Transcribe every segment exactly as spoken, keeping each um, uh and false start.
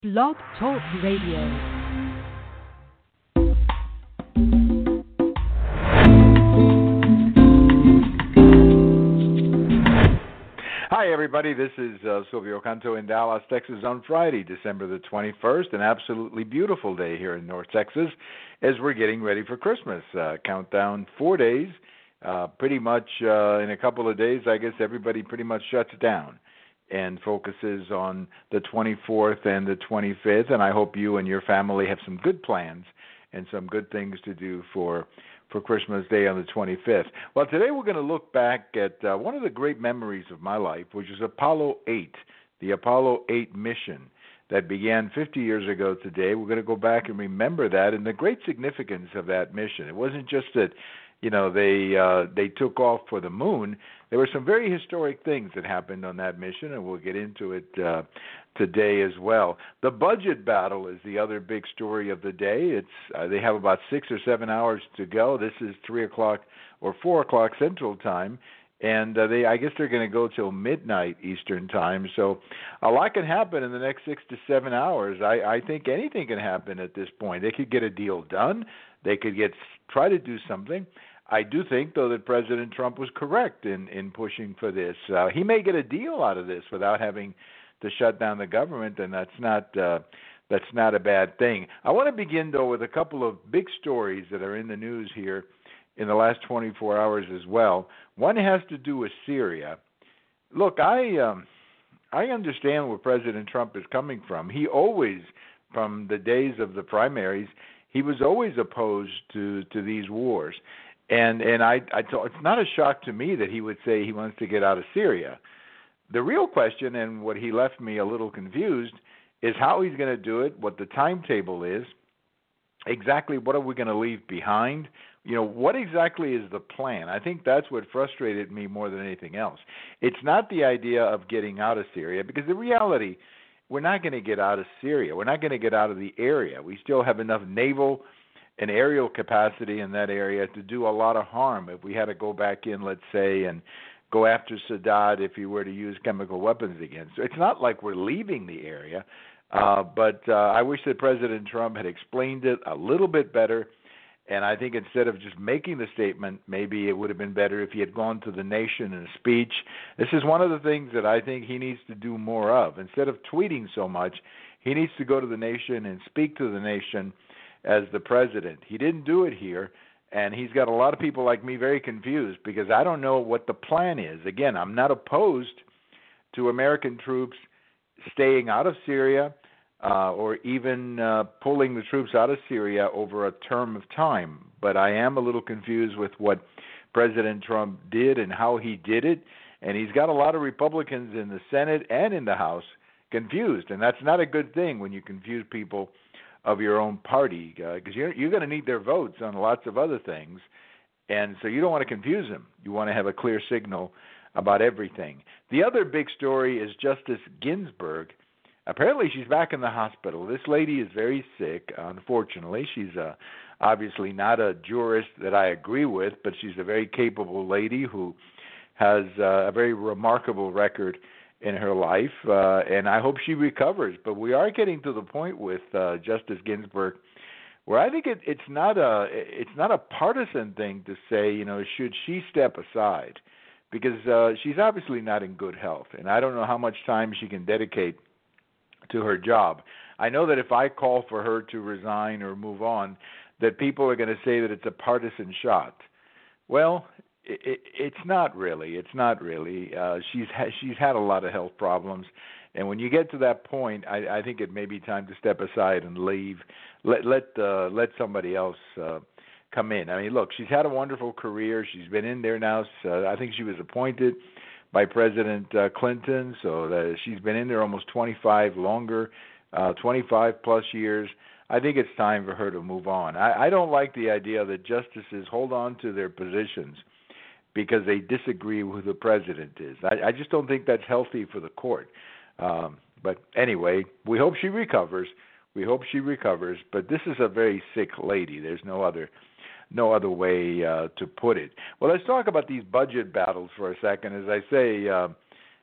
Blog Talk Radio. Hi, everybody. This is uh, Silvio Canto in Dallas, Texas on Friday, December the twenty-first, an absolutely beautiful day here in North Texas as we're getting ready for Christmas. Uh, countdown four days. Uh, pretty much uh, in a couple of days, I guess everybody pretty much shuts down and focuses on the twenty-fourth and the twenty-fifth, and I hope you and your family have some good plans and some good things to do for for Christmas Day on the twenty-fifth. Well, today we're going to look back at uh, one of the great memories of my life, which is Apollo eight, the Apollo eight mission that began fifty years ago today. We're going to go back and remember that and the great significance of that mission. It wasn't just that, you know, they uh, they took off for the moon. There were some very historic things that happened on that mission, and we'll get into it uh, today as well. The budget battle is the other big story of the day. It's uh, they have about six or seven hours to go. This is three o'clock or four o'clock Central Time, and uh, they I guess they're going to go till midnight Eastern Time. So a lot can happen in the next six to seven hours. I, I think anything can happen at this point. They could get a deal done. They could get try to do something. I do think, though, that President Trump was correct in, in pushing for this. Uh, he may get a deal out of this without having to shut down the government, and that's not uh, that's not a bad thing. I want to begin, though, with a couple of big stories that are in the news here in the last twenty-four hours as well. One has to do with Syria. Look, I um, I understand where President Trump is coming from. He always, from the days of the primaries, he was always opposed to, to these wars. And and I, I thought it's not a shock to me that he would say he wants to get out of Syria. The real question, and what he left me a little confused, is how he's going to do it, what the timetable is, exactly what are we going to leave behind. You know, what exactly is the plan? I think that's what frustrated me more than anything else. It's not the idea of getting out of Syria, because the reality, we're not going to get out of Syria. We're not going to get out of the area. We still have enough naval an aerial capacity in that area to do a lot of harm if we had to go back in, let's say, and go after Sadat if he were to use chemical weapons against. So it's not like we're leaving the area, uh, but uh, I wish that President Trump had explained it a little bit better, and I think instead of just making the statement, maybe it would have been better if he had gone to the nation in a speech. This is one of the things that I think he needs to do more of. Instead of tweeting so much, he needs to go to the nation and speak to the nation as the president. He didn't do it here, and he's got a lot of people like me very confused because I don't know what the plan is. Again, I'm not opposed to American troops staying out of Syria uh, or even uh, pulling the troops out of Syria over a term of time, but I am a little confused with what President Trump did and how he did it, and he's got a lot of Republicans in the Senate and in the House confused, and that's not a good thing when you confuse people of your own party, because uh, you're, you're going to need their votes on lots of other things, and so you don't want to confuse them. You want to have a clear signal about everything. The other big story is Justice Ginsburg. Apparently she's back in the hospital. This lady is very sick, unfortunately. She's uh, obviously not a jurist that I agree with, but she's a very capable lady who has uh, a very remarkable record in her life, uh, and I hope she recovers. But we are getting to the point with uh, Justice Ginsburg where I think it, it's not a it's not a partisan thing to say, you know, should she step aside, because uh, she's obviously not in good health, and I don't know how much time she can dedicate to her job. I know that if I call for her to resign or move on, that people are going to say that it's a partisan shot. Well, It, it, it's not really. It's not really. Uh, she's ha- she's had a lot of health problems, and when you get to that point, I, I think it may be time to step aside and leave. Let let uh, let somebody else uh, come in. I mean, look, she's had a wonderful career. She's been in there now. So I think she was appointed by President uh, Clinton, so that she's been in there almost twenty-five longer, uh, twenty-five plus years. I think it's time for her to move on. I, I don't like the idea that justices hold on to their positions because they disagree with who the president is. I, I just don't think that's healthy for the court. Um, but anyway, we hope she recovers. We hope she recovers. But this is a very sick lady. There's no other no other way uh, to put it. Well, let's talk about these budget battles for a second. As I say, uh,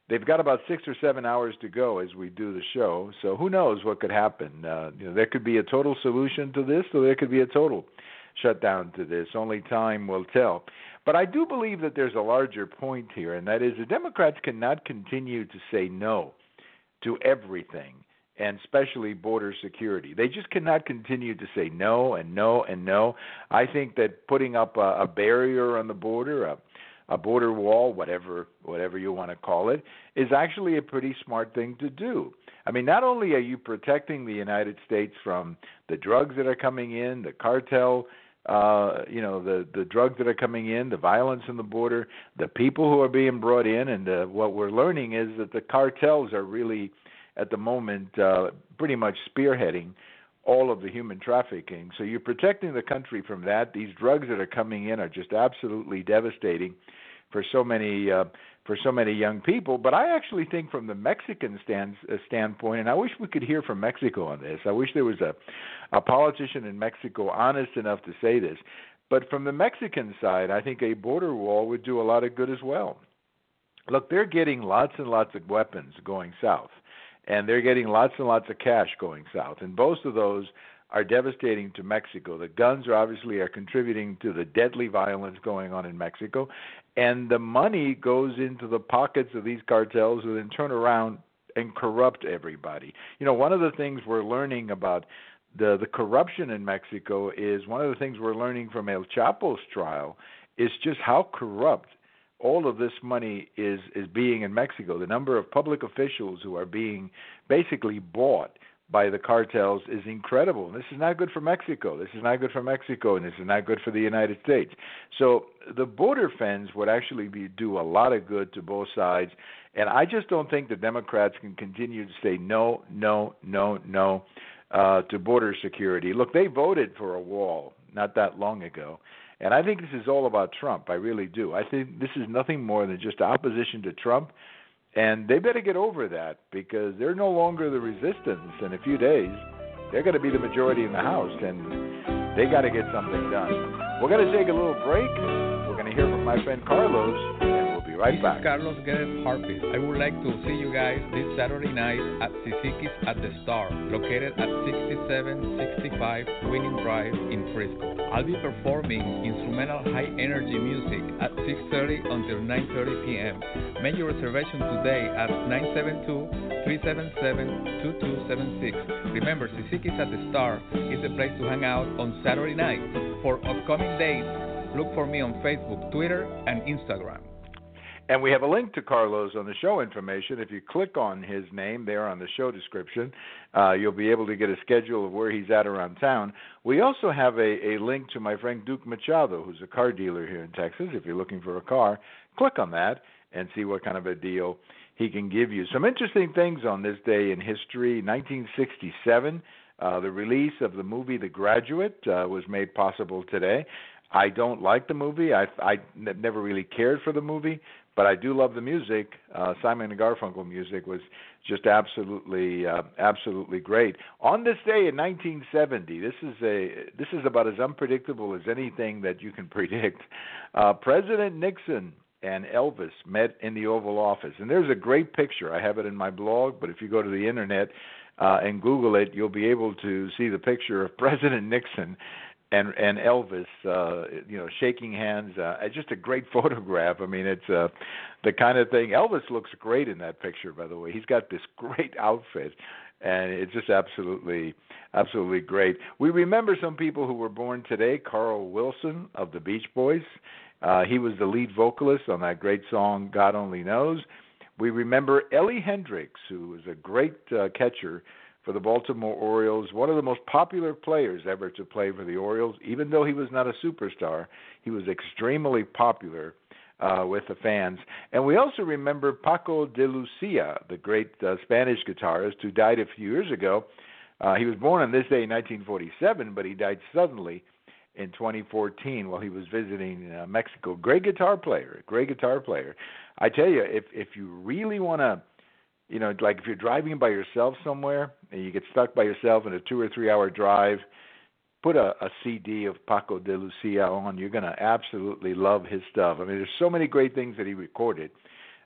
they've got about six or seven hours to go as we do the show. So who knows what could happen? Uh, you know, there could be a total solution to this, or there could be a total shutdown to this. Only time will tell. But I do believe that there's a larger point here, and that is the Democrats cannot continue to say no to everything, and especially border security. They just cannot continue to say no and no and no. I think that putting up a, a barrier on the border, a, a border wall, whatever whatever you want to call it, is actually a pretty smart thing to do. I mean, not only are you protecting the United States from the drugs that are coming in, the cartel, uh, you know, the, the drugs that are coming in, the violence on the border, the people who are being brought in, and uh, what we're learning is that the cartels are really, at the moment, uh, pretty much spearheading all of the human trafficking. So you're protecting the country from that. These drugs that are coming in are just absolutely devastating for so many uh, for so many young people. But I actually think from the Mexican stand, uh, standpoint, and I wish we could hear from Mexico on this. I wish there was a, a politician in Mexico honest enough to say this. But from the Mexican side, I think a border wall would do a lot of good as well. Look, they're getting lots and lots of weapons going south, and they're getting lots and lots of cash going south, and both of those are devastating to Mexico. The guns are obviously are contributing to the deadly violence going on in Mexico, and the money goes into the pockets of these cartels who then turn around and corrupt everybody. You know, one of the things we're learning about the, the corruption in Mexico is one of the things we're learning from El Chapo's trial is just how corrupt all of this money is, is being in Mexico. The number of public officials who are being basically bought by the cartels is incredible. This is not good for Mexico. This is not good for Mexico, and this is not good for the United States. So the border fence would actually be, do a lot of good to both sides, and I just don't think the Democrats can continue to say no, no, no, no uh, to border security. Look, they voted for a wall not that long ago, and I think this is all about Trump. I really do. I think this is nothing more than just opposition to Trump. And they better get over that because they're no longer the resistance. In a few days, they're going to be the majority in the House, and they got to get something done. We're going to take a little break. We're going to hear from my friend Carlos, and we'll be right this back. This is Carlos Guedes Harpis. I would like to see you guys this Saturday night at Sisikis at the Star, located at sixty-seven sixty-five Winning Drive in Frisco. I'll be performing instrumental high-energy music at six thirty until nine thirty p.m. Make your reservation today at nine seven two, three seven seven, two two seven six. Remember, Sisikis at the Star is the place to hang out on Saturday night. For upcoming dates, look for me on Facebook, Twitter, and Instagram. And we have a link to Carlos on the show information. If you click on his name there on the show description, uh, you'll be able to get a schedule of where he's at around town. We also have a, a link to my friend Duke Machado, who's a car dealer here in Texas. If you're looking for a car, click on that and see what kind of a deal he can give you. Some interesting things on this day in history. nineteen sixty-seven, uh, the release of the movie The Graduate uh, was made possible today. I don't like the movie. I, I n- never really cared for the movie, but I do love the music. Uh, Simon and Garfunkel music was just absolutely, uh, absolutely great. On this day in nineteen seventy, this is a this is about as unpredictable as anything that you can predict. Uh, President Nixon and Elvis met in the Oval Office, and there's a great picture. I have it in my blog, but if you go to the internet uh, and Google it, you'll be able to see the picture of President Nixon and and Elvis, uh, you know, shaking hands. Uh, it's just a great photograph. I mean, it's uh, the kind of thing. Elvis looks great in that picture, by the way. He's got this great outfit, and it's just absolutely, absolutely great. We remember some people who were born today. Carl Wilson of the Beach Boys. Uh, he was the lead vocalist on that great song, God Only Knows. We remember Ellie Hendricks, who was a great uh, catcher for the Baltimore Orioles, one of the most popular players ever to play for the Orioles. Even though he was not a superstar, he was extremely popular uh, with the fans. And we also remember Paco de Lucia, the great uh, Spanish guitarist who died a few years ago. Uh, he was born on this day in nineteen forty-seven, but he died suddenly in twenty fourteen while he was visiting uh, Mexico. Great guitar player, great guitar player. I tell you, if if you really want to, you know, like if you're driving by yourself somewhere and you get stuck by yourself in a two or three hour drive, put a, a C D of Paco de Lucia on. You're going to absolutely love his stuff. I mean, there's so many great things that he recorded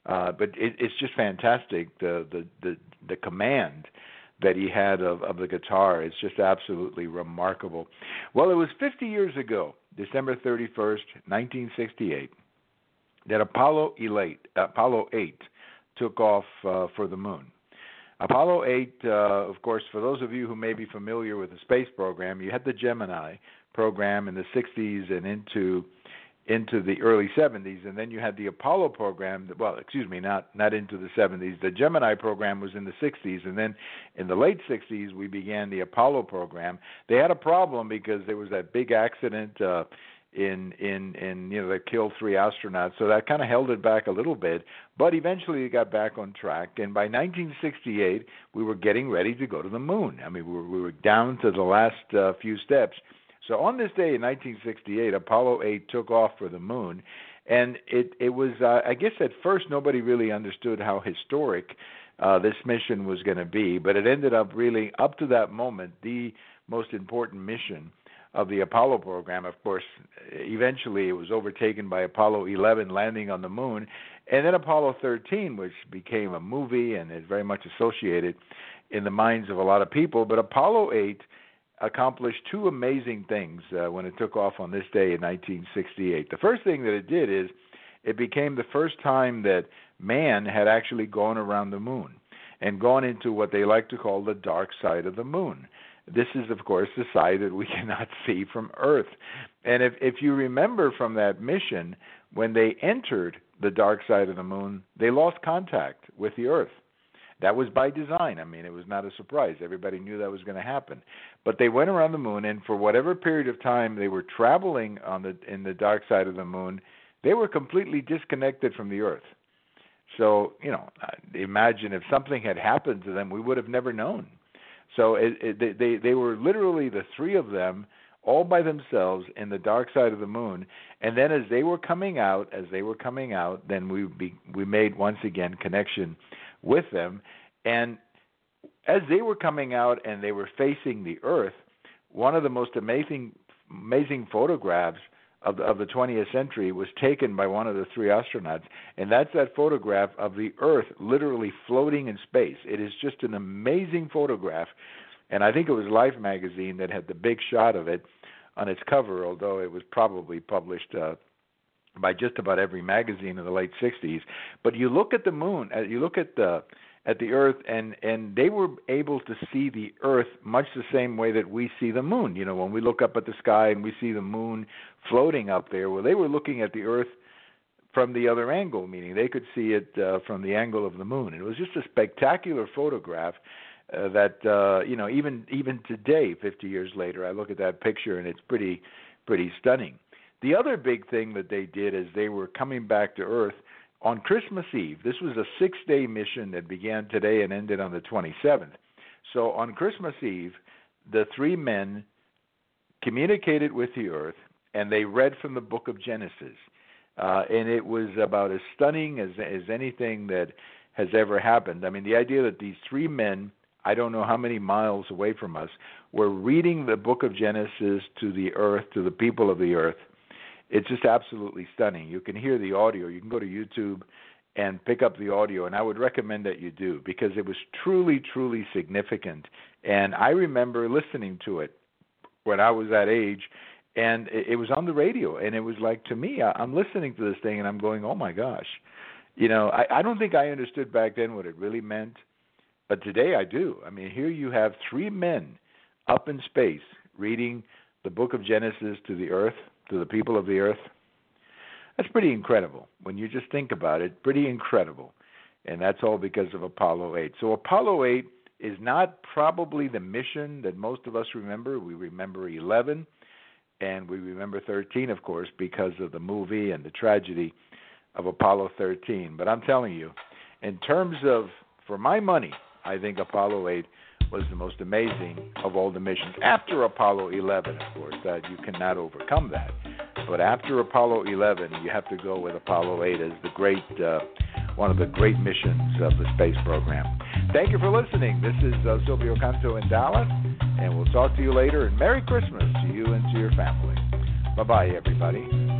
Uh, but it, it's just fantastic, the, the, the, the command that he had of, of the guitar. It's just absolutely remarkable. Well, it was fifty years ago, December thirty-first, nineteen sixty-eight, that Apollo eight, Apollo eight took off uh, for the moon. Apollo eight, uh, of course, for those of you who may be familiar with the space program, you had the Gemini program in the sixties and into into the early seventies, and then you had the Apollo program, well, excuse me, not not into the seventies. The Gemini program was in the sixties, and then in the late sixties, we began the Apollo program. They had a problem because there was that big accident uh, in, in, in, you know, that killed three astronauts, so that kind of held it back a little bit, but eventually it got back on track, and by nineteen sixty-eight, we were getting ready to go to the moon. I mean, we were, we were down to the last uh, few steps. So on this day in nineteen sixty-eight, Apollo eight took off for the moon, and it, it was, uh, I guess at first nobody really understood how historic uh, this mission was going to be, but it ended up really, up to that moment, the most important mission of the Apollo program. Of course, eventually it was overtaken by Apollo eleven landing on the moon, and then Apollo thirteen, which became a movie and is very much associated in the minds of a lot of people, but Apollo eight accomplished two amazing things uh, when it took off on this day in nineteen sixty-eight. The first thing that it did is it became the first time that man had actually gone around the moon and gone into what they like to call the dark side of the moon. This is, of course, the side that we cannot see from Earth. And if, if you remember from that mission, when they entered the dark side of the moon, they lost contact with the Earth. That was by design. I mean, it was not a surprise. Everybody knew that was going to happen. But they went around the moon, and for whatever period of time they were traveling on the in the dark side of the moon, they were completely disconnected from the Earth. So, you know, imagine if something had happened to them, we would have never known. So it, it, they they were literally the three of them all by themselves in the dark side of the moon. And then as they were coming out, as they were coming out, then we be, we made once again connection with them. And as they were coming out and they were facing the Earth, one of the most amazing amazing photographs of the, of the twentieth century was taken by one of the three astronauts, and that's that photograph of the Earth literally floating in space. It is just an amazing photograph, and I think it was Life magazine that had the big shot of it on its cover, although it was probably published uh, by just about every magazine in the late sixties. But you look at the moon, you look at the at the Earth, and, and they were able to see the Earth much the same way that we see the moon. You know, when we look up at the sky and we see the moon floating up there, well, they were looking at the Earth from the other angle, meaning they could see it uh, from the angle of the moon. It was just a spectacular photograph uh, that, uh, you know, even even today, fifty years later, I look at that picture and it's pretty pretty stunning. The other big thing that they did as they were coming back to Earth, on Christmas Eve, this was a six-day mission that began today and ended on the twenty-seventh. So on Christmas Eve, the three men communicated with the Earth, and they read from the book of Genesis. Uh, and it was about as stunning as, as anything that has ever happened. I mean, the idea that these three men, I don't know how many miles away from us, were reading the book of Genesis to the Earth, to the people of the Earth. It's just absolutely stunning. You can hear the audio. You can go to YouTube and pick up the audio, and I would recommend that you do because it was truly, truly significant. And I remember listening to it when I was that age, and it was on the radio, and it was like, to me, I'm listening to this thing, and I'm going, oh, my gosh. You know, I, I don't think I understood back then what it really meant, but today I do. I mean, here you have three men up in space reading the book of Genesis to the Earth, to the people of the Earth. That's pretty incredible. When you just think about it, pretty incredible. And that's all because of Apollo eight. So Apollo eight is not probably the mission that most of us remember. We remember eleven, and we remember thirteen, of course, because of the movie and the tragedy of Apollo thirteen. But I'm telling you, in terms of, for my money, I think Apollo eight was the most amazing of all the missions. After Apollo eleven, of course, that you cannot overcome that. But after Apollo eleven, you have to go with Apollo eight as the great, uh, one of the great missions of the space program. Thank you for listening. This is uh, Silvio Canto in Dallas, and we'll talk to you later. And Merry Christmas to you and to your family. Bye-bye, everybody.